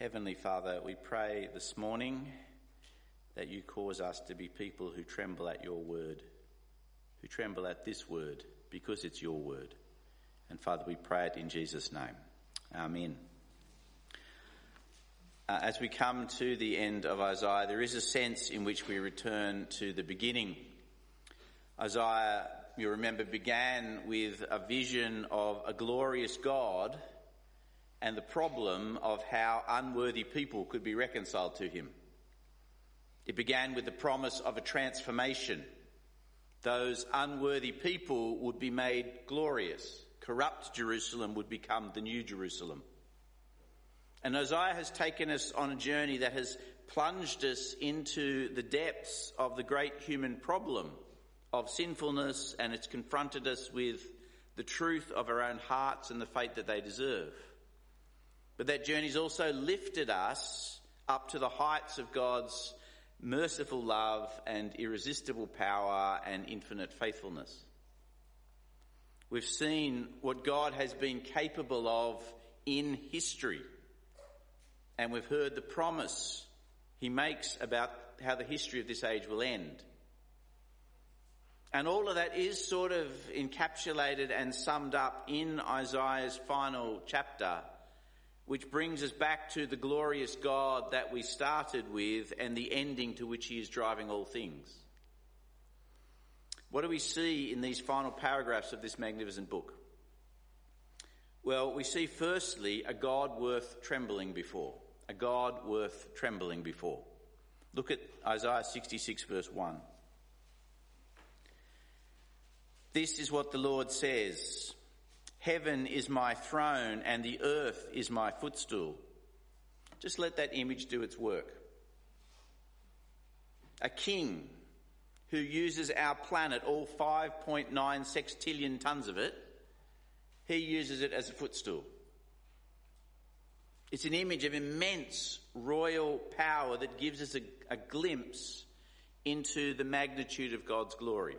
Heavenly Father, we pray this morning that you cause us to be people who tremble at your word, who tremble at this word because it's your word. And Father, we pray it in Jesus' name. Amen. As we come to the end of Isaiah, there is a sense in which we return to the beginning. Isaiah, you remember, began with a vision of a glorious God and the problem of how unworthy people could be reconciled to him. It began with the promise of a transformation. Those unworthy people would be made glorious. Corrupt Jerusalem would become the new Jerusalem. And Isaiah has taken us on a journey that has plunged us into the depths of the great human problem of sinfulness, and it's confronted us with the truth of our own hearts and the fate that they deserve. But that journey's also lifted us up to the heights of God's merciful love and irresistible power and infinite faithfulness. We've seen what God has been capable of in history, and we've heard the promise he makes about how the history of this age will end. And all of that is sort of encapsulated and summed up in Isaiah's final chapter, which brings us back to the glorious God that we started with and the ending to which he is driving all things. What do we see in these final paragraphs of this magnificent book? Well, we see firstly a God worth trembling before. A God worth trembling before. Look at Isaiah 66 verse 1. This is what the Lord says. Heaven is my throne and the earth is my footstool. Just let that image do its work. A king who uses our planet, all 5.9 sextillion tons of it, he uses it as a footstool. It's an image of immense royal power that gives us a glimpse into the magnitude of God's glory.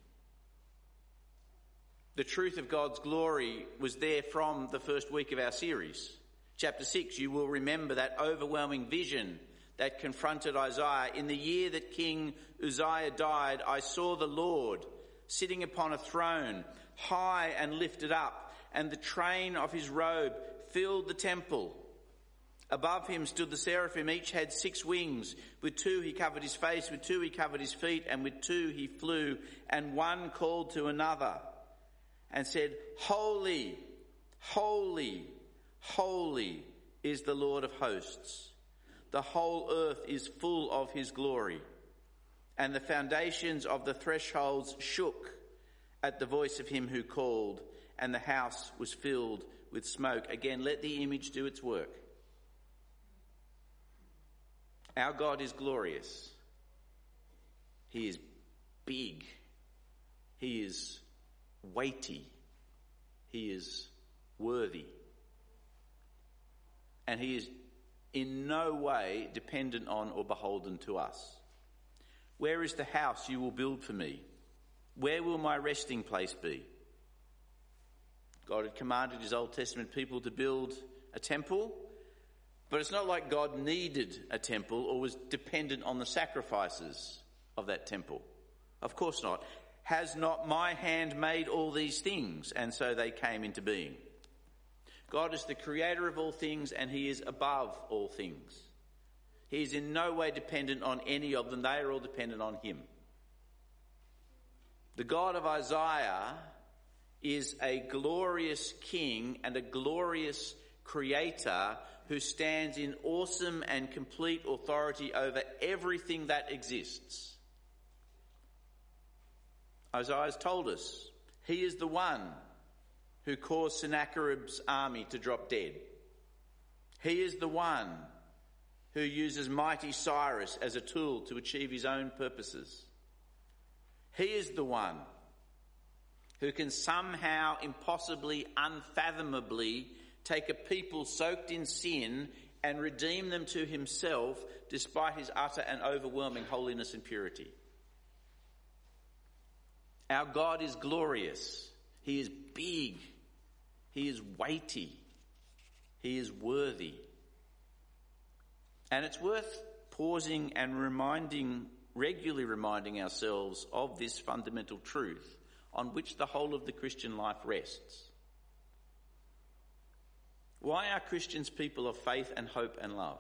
The truth of God's glory was there from the first week of our series. Chapter 6, you will remember that overwhelming vision that confronted Isaiah. In the year that King Uzziah died, I saw the Lord sitting upon a throne, high and lifted up, and the train of his robe filled the temple. Above him stood the seraphim, each had 6 wings. With 2 he covered his face, with 2 he covered his feet, and with 2 he flew, and one called to another and said, Holy, holy, holy is the Lord of hosts. The whole earth is full of his glory. And the foundations of the thresholds shook at the voice of him who called, and the house was filled with smoke. Again, let the image do its work. Our God is glorious. He is big. He is weighty. He is worthy. And he is in no way dependent on or beholden to us. Where is the house you will build for me? Where will my resting place be? God had commanded his Old Testament people to build a temple, but it's not like God needed a temple or was dependent on the sacrifices of that temple. Of course not. Has not my hand made all these things? And so they came into being. God is the creator of all things, and he is above all things. He is in no way dependent on any of them. They are all dependent on him. The God of Isaiah is a glorious king and a glorious creator who stands in awesome and complete authority over everything that exists. Isaiah has told us he is the one who caused Sennacherib's army to drop dead. He is the one who uses mighty Cyrus as a tool to achieve his own purposes. He is the one who can somehow, impossibly, unfathomably take a people soaked in sin and redeem them to himself despite his utter and overwhelming holiness and purity. Our God is glorious. He is big. He is weighty. He is worthy. And it's worth pausing and regularly reminding ourselves of this fundamental truth on which the whole of the Christian life rests. Why are Christians people of faith and hope and love?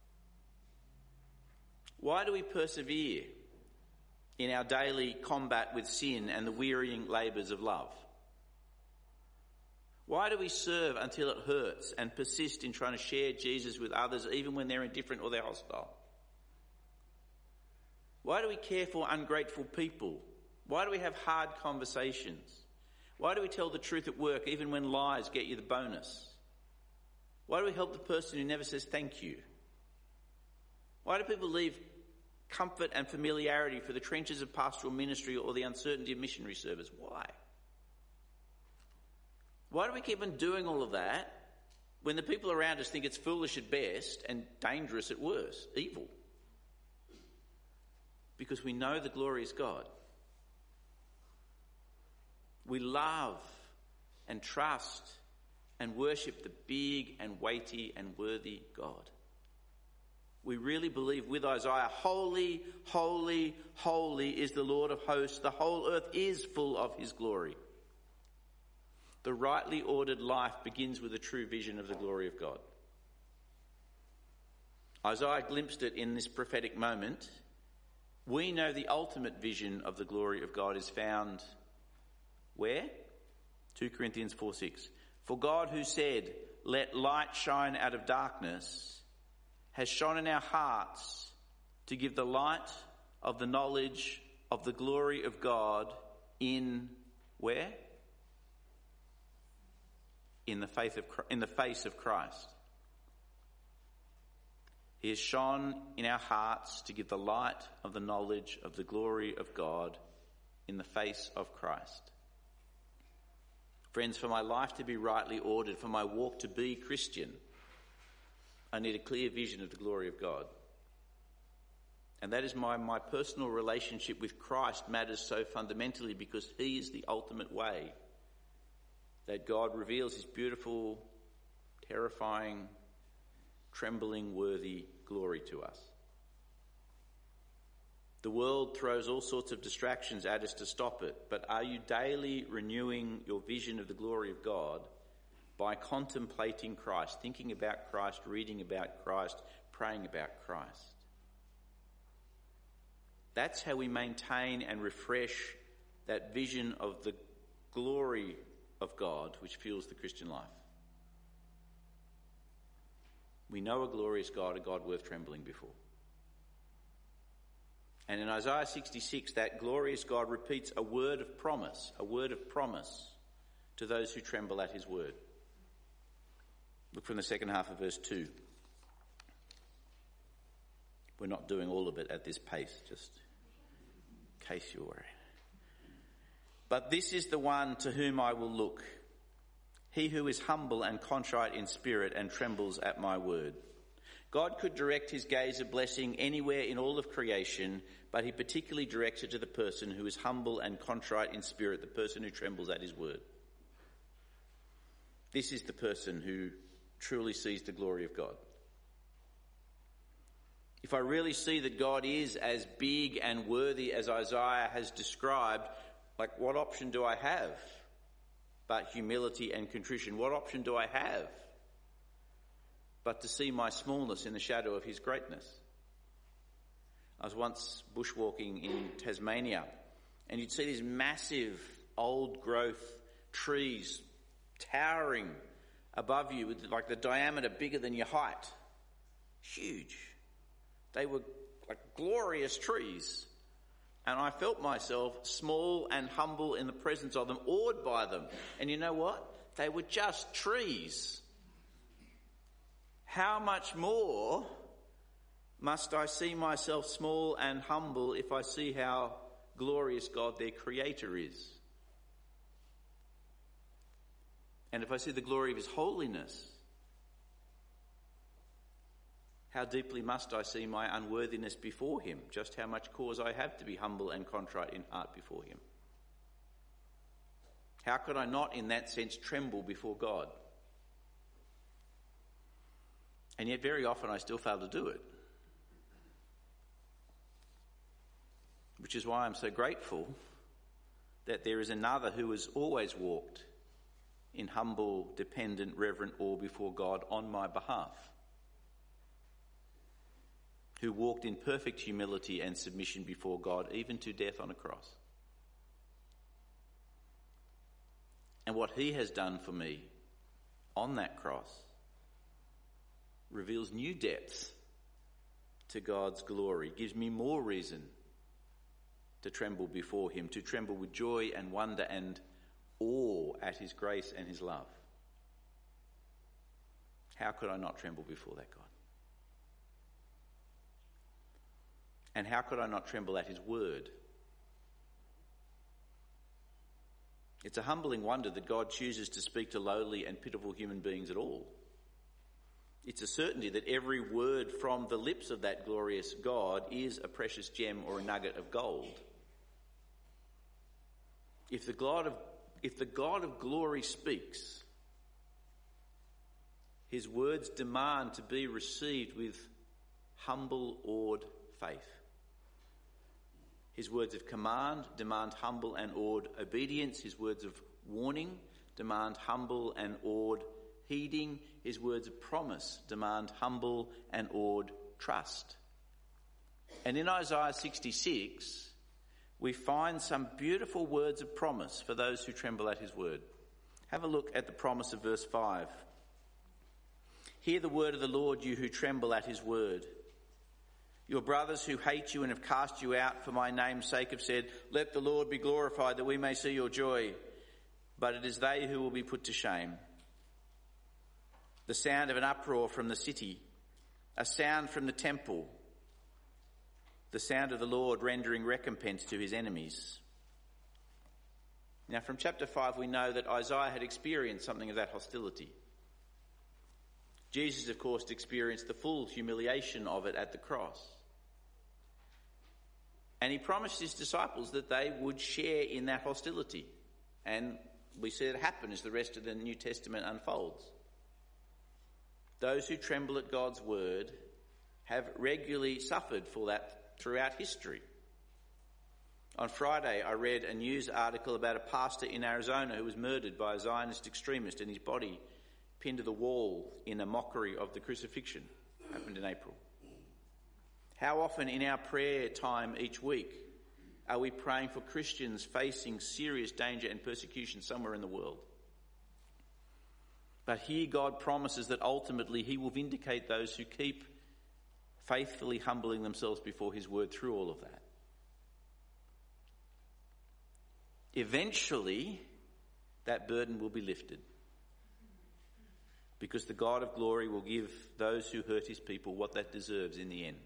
Why do we persevere in our daily combat with sin and the wearying labours of love? Why do we serve until it hurts and persist in trying to share Jesus with others even when they're indifferent or they're hostile? Why do we care for ungrateful people? Why do we have hard conversations? Why do we tell the truth at work even when lies get you the bonus? Why do we help the person who never says thank you? Why do people leave comfort and familiarity for the trenches of pastoral ministry or the uncertainty of missionary service? Why? Why do we keep on doing all of that when the people around us think it's foolish at best and dangerous at worst, evil? Because we know the glorious God. We love and trust and worship the big and weighty and worthy God. We really believe with Isaiah, holy, holy, holy is the Lord of hosts. The whole earth is full of his glory. The rightly ordered life begins with a true vision of the glory of God. Isaiah glimpsed it in this prophetic moment. We know the ultimate vision of the glory of God is found where? 2 Corinthians 4:6. For God who said, let light shine out of darkness, has shone in our hearts to give the light of the knowledge of the glory of God in where? In the face of Christ. He has shone in our hearts to give the light of the knowledge of the glory of God in the face of Christ. Friends, for my life to be rightly ordered, for my walk to be Christian, I need a clear vision of the glory of God. And that is my personal relationship with Christ matters so fundamentally because he is the ultimate way that God reveals his beautiful, terrifying, trembling, worthy glory to us. The world throws all sorts of distractions at us to stop it, but are you daily renewing your vision of the glory of God by contemplating Christ, thinking about Christ, reading about Christ, praying about Christ? That's how we maintain and refresh that vision of the glory of God which fuels the Christian life. We know a glorious God, a God worth trembling before. And in Isaiah 66, that glorious God repeats a word of promise to those who tremble at his word. Look from the second half of verse 2. We're not doing all of it at this pace, just in case you're worried. But this is the one to whom I will look, he who is humble and contrite in spirit and trembles at my word. God could direct his gaze of blessing anywhere in all of creation, but he particularly directs it to the person who is humble and contrite in spirit, the person who trembles at his word. This is the person who truly sees the glory of God. If I really see that God is as big and worthy as Isaiah has described, like what option do I have but humility and contrition? What option do I have but to see my smallness in the shadow of his greatness? I was once bushwalking in Tasmania, and you'd see these massive old growth trees towering above you with like the diameter bigger than your height. Huge. They were like glorious trees. And I felt myself small and humble in the presence of them, awed by them. And you know what? They were just trees. How much more must I see myself small and humble if I see how glorious God, their creator, is? And if I see the glory of his holiness, how deeply must I see my unworthiness before him? Just how much cause I have to be humble and contrite in heart before him. How could I not, in that sense, tremble before God? And yet very often I still fail to do it. which is why I'm so grateful that there is another who has always walked in humble, dependent, reverent awe before God on my behalf, who walked in perfect humility and submission before God, even to death on a cross. And what he has done for me on that cross reveals new depths to God's glory, gives me more reason to tremble before him, to tremble with joy and wonder and awe at his grace and his love. How could I not tremble before that God? And how could I not tremble at his word? It's a humbling wonder that God chooses to speak to lowly and pitiful human beings at all. It's a certainty that every word from the lips of that glorious God is a precious gem or a nugget of gold. If the God of glory speaks, his words demand to be received with humble, awed faith. His words of command demand humble and awed obedience. His words of warning demand humble and awed heeding. His words of promise demand humble and awed trust. And in Isaiah 66, we find some beautiful words of promise for those who tremble at his word. Have a look at the promise of verse 5. Hear the word of the Lord, you who tremble at his word. Your brothers who hate you and have cast you out for my name's sake have said, let the Lord be glorified that we may see your joy. But it is they who will be put to shame. The sound of an uproar from the city, a sound from the temple, the sound of the Lord rendering recompense to his enemies. Now from chapter 5 we know that Isaiah had experienced something of that hostility. Jesus, of course, experienced the full humiliation of it at the cross. And he promised his disciples that they would share in that hostility. And we see it happen as the rest of the New Testament unfolds. Those who tremble at God's word have regularly suffered for that throughout history. On Friday, I read a news article about a pastor in Arizona who was murdered by a Zionist extremist and his body pinned to the wall in a mockery of the crucifixion. Happened in April. How often in our prayer time each week are we praying for Christians facing serious danger and persecution somewhere in the world? But here God promises that ultimately he will vindicate those who keep faithfully humbling themselves before his word through all of that. Eventually, that burden will be lifted, because the God of glory will give those who hurt his people what that deserves in the end.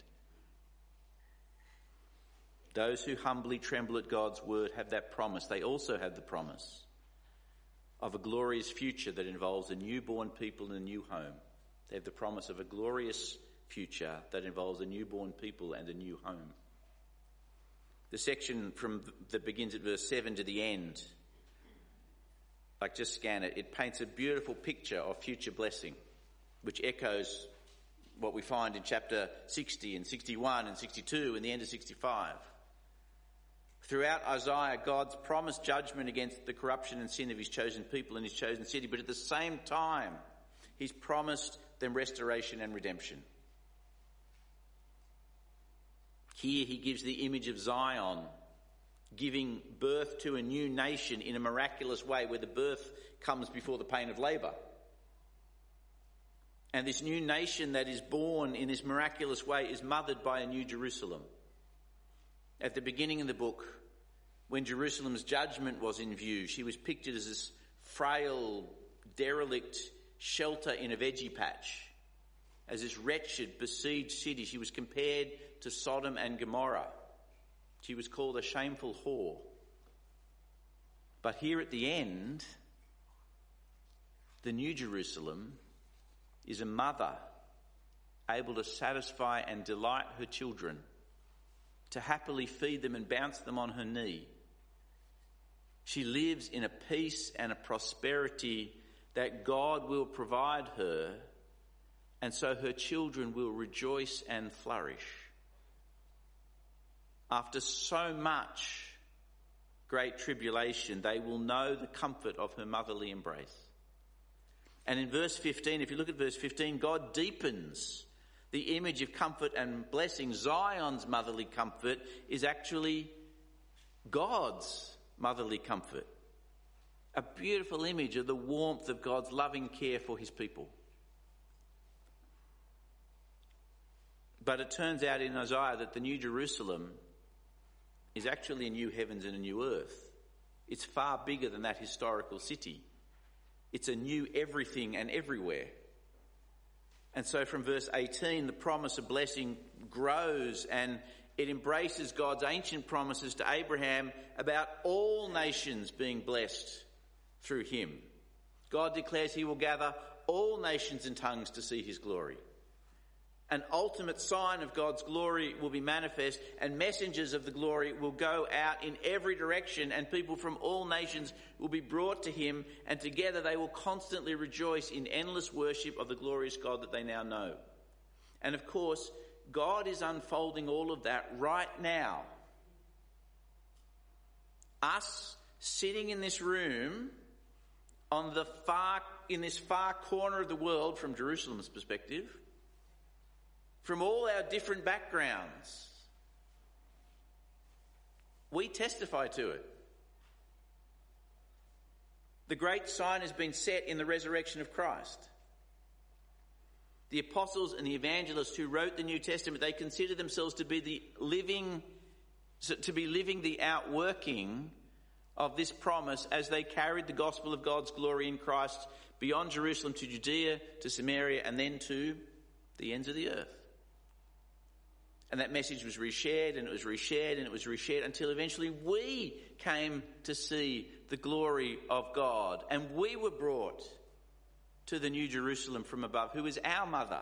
Those who humbly tremble at God's word have that promise. They also have the promise of a glorious future that involves a newborn people and a new home. They have the promise of a glorious future that involves a newborn people and a new home. The section that begins at verse 7 to the end, like just scan it, it paints a beautiful picture of future blessing, which echoes what we find in chapter 60 and 61 and 62 and the end of 65. Throughout Isaiah, God's promised judgment against the corruption and sin of his chosen people and his chosen city, but at the same time, he's promised them restoration and redemption. Here he gives the image of Zion, giving birth to a new nation in a miraculous way, where the birth comes before the pain of labour. And this new nation that is born in this miraculous way is mothered by a new Jerusalem. At the beginning of the book, when Jerusalem's judgment was in view, she was pictured as this frail, derelict shelter in a veggie patch. As this wretched, besieged city, she was compared to Sodom and Gomorrah. She was called a shameful whore. But here at the end, the new Jerusalem is a mother able to satisfy and delight her children, to happily feed them and bounce them on her knee. She lives in a peace and a prosperity that God will provide her, and so her children will rejoice and flourish. After so much great tribulation, they will know the comfort of her motherly embrace. And in verse 15, if you look at verse 15, God deepens the image of comfort and blessing. Zion's motherly comfort is actually God's motherly comfort. A beautiful image of the warmth of God's loving care for his people. But it turns out in Isaiah that the New Jerusalem is actually a new heavens and a new earth. It's far bigger than that historical city. It's a new everything and everywhere. And so from verse 18, the promise of blessing grows and it embraces God's ancient promises to Abraham about all nations being blessed through him. God declares he will gather all nations and tongues to see his glory. An ultimate sign of God's glory will be manifest, and messengers of the glory will go out in every direction, and people from all nations will be brought to him, and together they will constantly rejoice in endless worship of the glorious God that they now know. And of course, God is unfolding all of that right now. Us sitting in this room in this far corner of the world from Jerusalem's perspective, from all our different backgrounds, we testify to it. The great sign has been set in the resurrection of Christ. The apostles and the evangelists who wrote the New Testament, they consider themselves to be living the outworking of this promise as they carried the gospel of God's glory in Christ beyond Jerusalem to Judea, to Samaria, and then to the ends of the earth. And that message was reshared and it was reshared and it was reshared until eventually we came to see the glory of God. And we were brought to the New Jerusalem from above, who is our mother.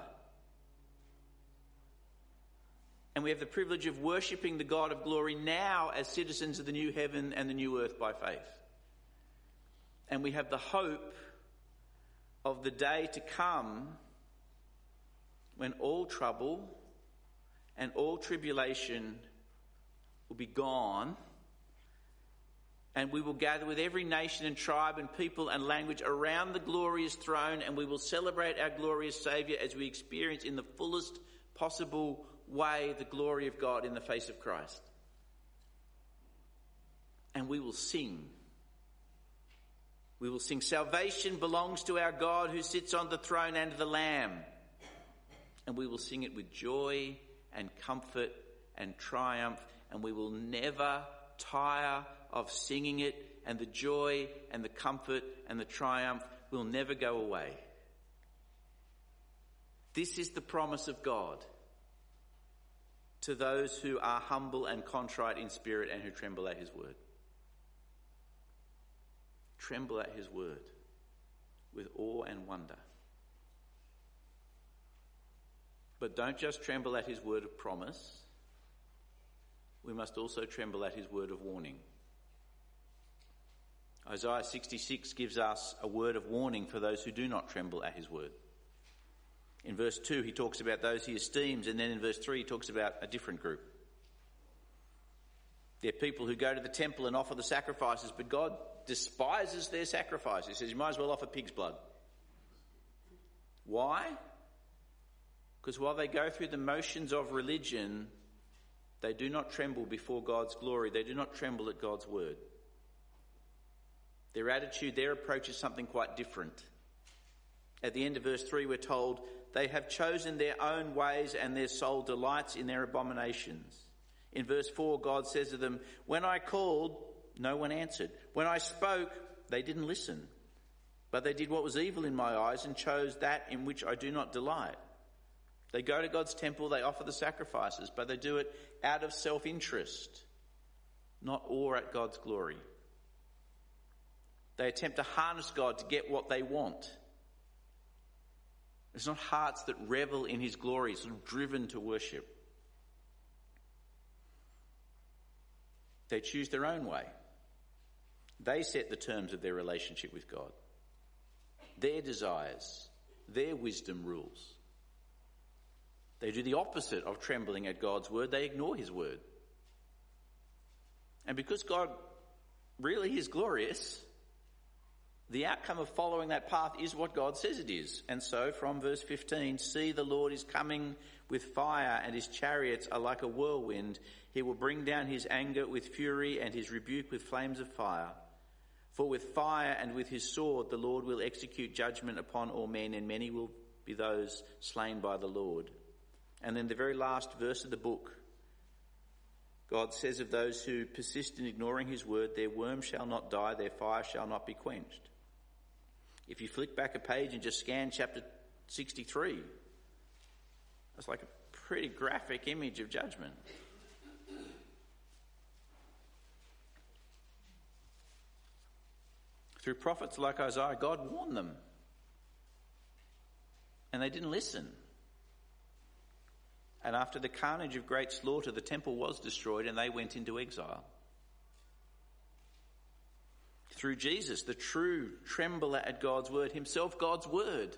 And we have the privilege of worshipping the God of glory now as citizens of the new heaven and the new earth by faith. And we have the hope of the day to come when all trouble and all tribulation will be gone, and we will gather with every nation and tribe and people and language around the glorious throne, and we will celebrate our glorious Saviour as we experience in the fullest possible way the glory of God in the face of Christ. And we will sing. We will sing, salvation belongs to our God who sits on the throne and the Lamb. And we will sing it with joy and comfort and triumph, and we will never tire of singing it, and the joy and the comfort and the triumph will never go away. This is the promise of God to those who are humble and contrite in spirit and who tremble at his word. Tremble at his word with awe and wonder. But don't just tremble at his word of promise. We must also tremble at his word of warning. Isaiah 66 gives us a word of warning for those who do not tremble at his word. In verse 2, he talks about those he esteems, and then in verse 3, he talks about a different group. They're people who go to the temple and offer the sacrifices, but God despises their sacrifice. He says you might as well offer pig's blood. Why? Because while they go through the motions of religion, they do not tremble before God's glory. They do not tremble at God's word. Their attitude, their approach is something quite different. At the end of verse 3, we're told, they have chosen their own ways and their soul delights in their abominations. In verse 4, God says to them, when I called, no one answered. When I spoke, they didn't listen. But they did what was evil in my eyes and chose that in which I do not delight. They go to God's temple, they offer the sacrifices, but they do it out of self-interest, not awe at God's glory. They attempt to harness God to get what they want. It's not hearts that revel in his glory, sort of driven to worship. They choose their own way. They set the terms of their relationship with God. Their desires, their wisdom rules. They do the opposite of trembling at God's word. They ignore his word. And because God really is glorious, the outcome of following that path is what God says it is. And so from verse 15, see, the Lord is coming with fire, and his chariots are like a whirlwind. He will bring down his anger with fury and his rebuke with flames of fire. For with fire and with his sword the Lord will execute judgment upon all men, and many will be those slain by the Lord. And then the very last verse of the book, God says of those who persist in ignoring his word, their worm shall not die, their fire shall not be quenched. If you flick back a page and just scan chapter 63, it's like a pretty graphic image of judgment. Through prophets like Isaiah, God warned them. And they didn't listen. And after the carnage of great slaughter, the temple was destroyed and they went into exile. Through Jesus, the true trembler at God's word, himself God's word,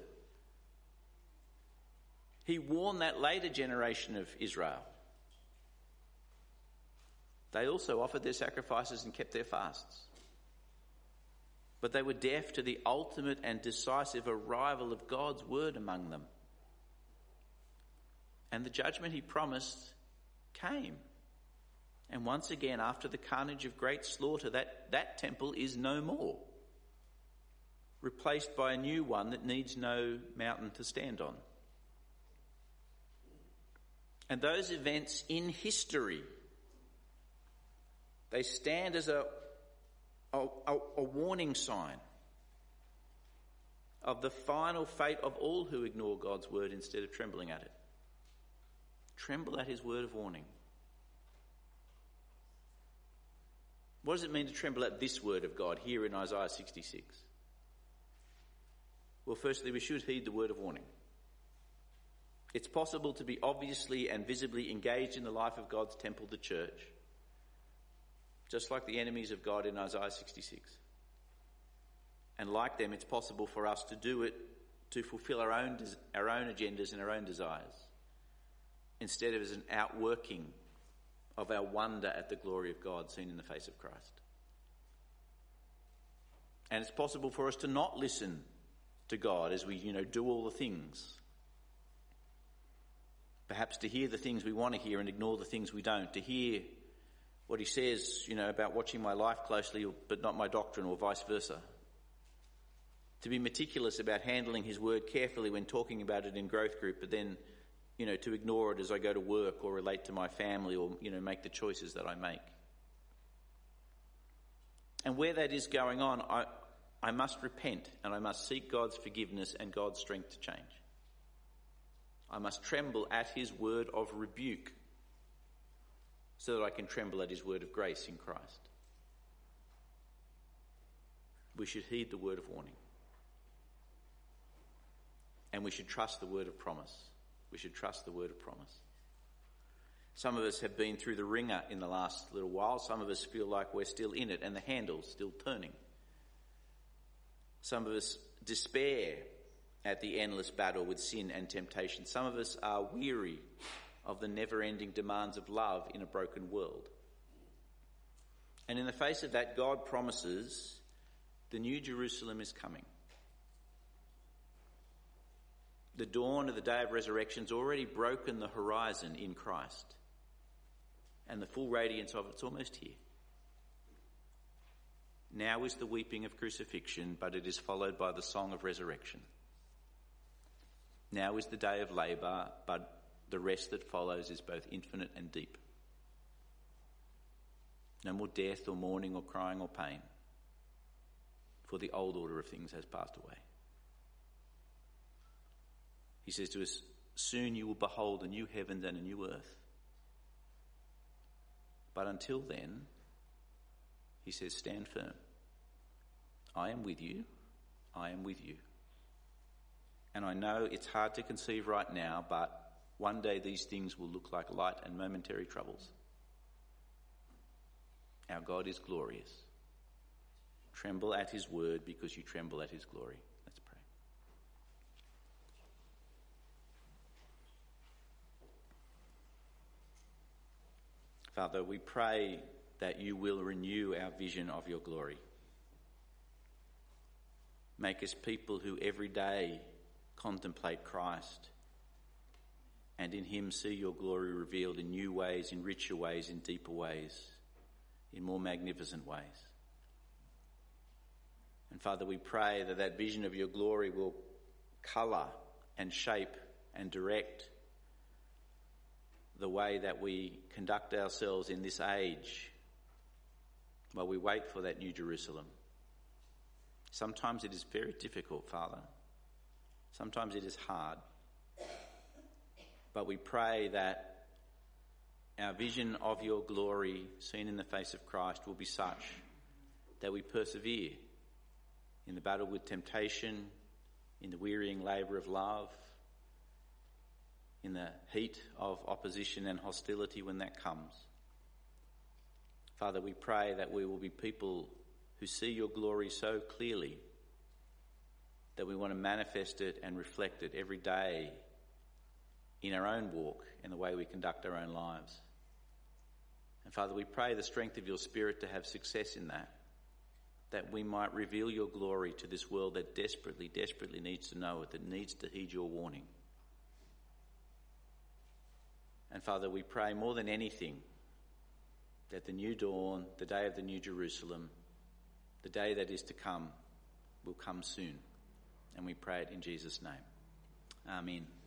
he warned that later generation of Israel. They also offered their sacrifices and kept their fasts. But they were deaf to the ultimate and decisive arrival of God's word among them. And the judgment he promised came. And once again, after the carnage of great slaughter, that temple is no more, replaced by a new one that needs no mountain to stand on. And those events in history, they stand as a warning sign of the final fate of all who ignore God's word instead of trembling at it. Tremble at his word of warning. What does it mean to tremble at this word of God here in Isaiah 66? Well, firstly, we should heed the word of warning. It's possible to be obviously and visibly engaged in the life of God's temple, the church, just like the enemies of God in Isaiah 66. And like them, it's possible for us to do it to fulfill our own agendas and our own desires, instead of as an outworking of our wonder at the glory of God seen in the face of Christ. And it's possible for us to not listen to God as we, do all the things. Perhaps to hear the things we want to hear and ignore the things we don't. To hear what he says, about watching my life closely but not my doctrine, or vice versa. To be meticulous about handling his word carefully when talking about it in growth group, but then to ignore it as I go to work or relate to my family or, make the choices that I make. And where that is going on, I must repent and I must seek God's forgiveness and God's strength to change. I must tremble at his word of rebuke so that I can tremble at his word of grace in Christ. We should heed the word of warning. And we should trust the word of promise. We should trust the word of promise. Some of us have been through the ringer in the last little while. Some of us feel like we're still in it and the handle's still turning. Some of us despair at the endless battle with sin and temptation. Some of us are weary of the never-ending demands of love in a broken world. And in the face of that, God promises the new Jerusalem is coming. The dawn of the day of resurrection's already broken the horizon in Christ. And the full radiance of it's almost here. Now is the weeping of crucifixion, but it is followed by the song of resurrection. Now is the day of labour, but the rest that follows is both infinite and deep. No more death or mourning or crying or pain, for the old order of things has passed away. He says to us, soon you will behold a new heavens and a new earth. But until then, he says, stand firm. I am with you. I am with you. And I know it's hard to conceive right now, but one day these things will look like light and momentary troubles. Our God is glorious. Tremble at his word because you tremble at his glory. Let's pray. Father, we pray that you will renew our vision of your glory. Make us people who every day contemplate Christ and in him see your glory revealed in new ways, in richer ways, in deeper ways, in more magnificent ways. And Father, we pray that that vision of your glory will colour and shape and direct the way that we conduct ourselves in this age while we wait for that new Jerusalem. Sometimes it is very difficult, Father. Sometimes it is hard. But we pray that our vision of your glory seen in the face of Christ will be such that we persevere in the battle with temptation, in the wearying labour of love, in the heat of opposition and hostility when that comes. Father, we pray that we will be people who see your glory so clearly that we want to manifest it and reflect it every day in our own walk, in the way we conduct our own lives. And Father, we pray the strength of your Spirit to have success in that we might reveal your glory to this world that desperately, desperately needs to know it, that needs to heed your warning. And Father, we pray more than anything that the new dawn, the day of the new Jerusalem, the day that is to come, will come soon. And we pray it in Jesus' name. Amen.